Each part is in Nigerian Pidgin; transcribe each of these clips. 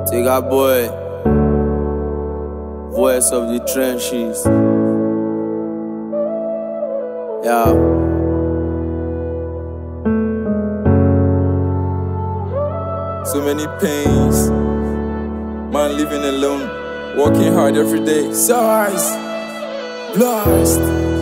Tigger boy, voice of the trenches. Yeah. So many pains, man living alone, working hard every day. Size, blast.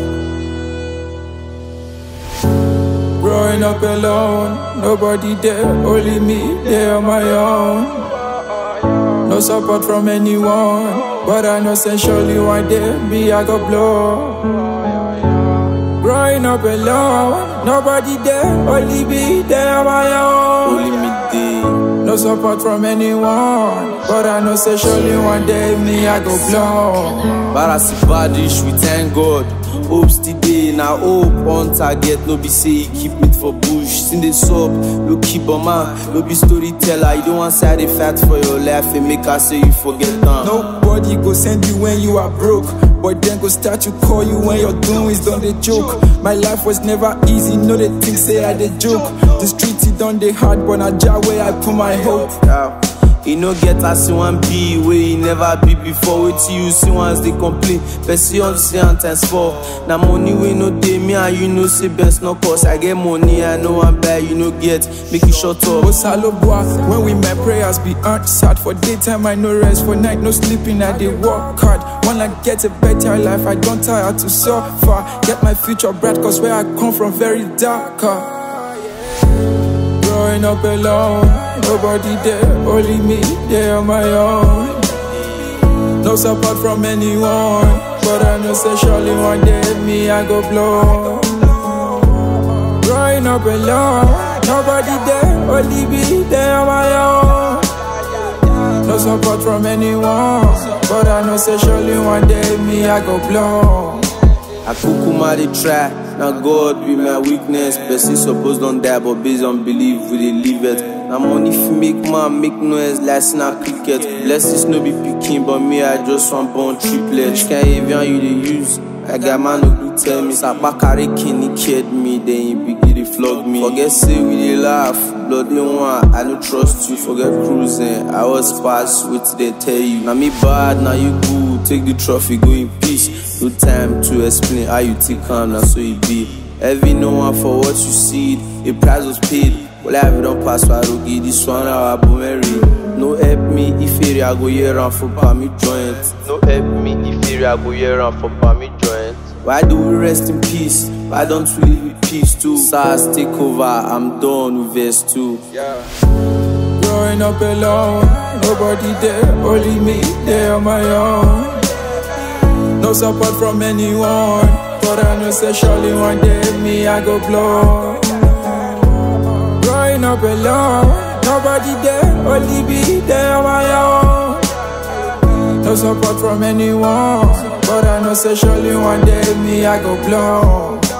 Growing up alone, nobody there, only me there on my own. No support from anyone, but I know essentially one day me I go blow. Growing up alone, nobody there, only me there on my own. Only me there. No support from anyone, but I know say surely one day me I go blow. But I see badish, we thank God. Hopes today, now hope on target. No be say keep it for bush. Sing this up, no keep on man. No be storyteller, you don't want side effect for your life and make us say you forget them. Nobody go send you when you are broke, but then go start to call you when you're doing is done the joke. My life was never easy, no they think say I the joke. The streets it done the hard, but I jar where I put my hope. Yeah. You no get as you want be where you never be before. Wait till you see once they complain. Person on say and times four. Now money we no day me and you know say best no cause. I get money I know I'm bad you no get. Make you shut up. When we my prayers be answered. For daytime I no rest, for night no sleeping I dey work hard. Wanna get a better life, I don't tire to suffer. Get my future bright cause where I come from very dark. Growing up alone, nobody there, only me there on my own. No support from anyone, but I know say surely one day me I go blow. Growing up alone, nobody there, only me there on my own. No support from anyone, but I know say surely one day me I go blow. I kukuma dey try, now God be my weakness. Person suppose don't die, but based on belief we dey live it. Now money fi make man make noise like snap cricket. Blessings no be picking, but me I just want born triplet. Can't even you dey use. I got man no do tell me. Sabakari Kenny kid me, then he begin to flog me. Forget say we dey laugh, bloody one. I no trust you. Forget cruising, I was past what they tell you. Now me bad, now you good. Take the trophy, go in peace. No time to explain how you take on, now so it be. Every no one for what you see, a price was paid. Well, I don't pass for Rogi, this one our boomerang. No help me if area go here and for palmy joint. No help me if area go here and for palmy joint. Why do we rest in peace? Why don't we live with peace too? SARS take over, I'm done with verse 2. Growing up alone, nobody there, only me there on my own. No support from anyone, but I know say surely one day me I go blow. Growing up alone, nobody there, only me there on my own. No support from anyone, but I know say surely one day me I go blow.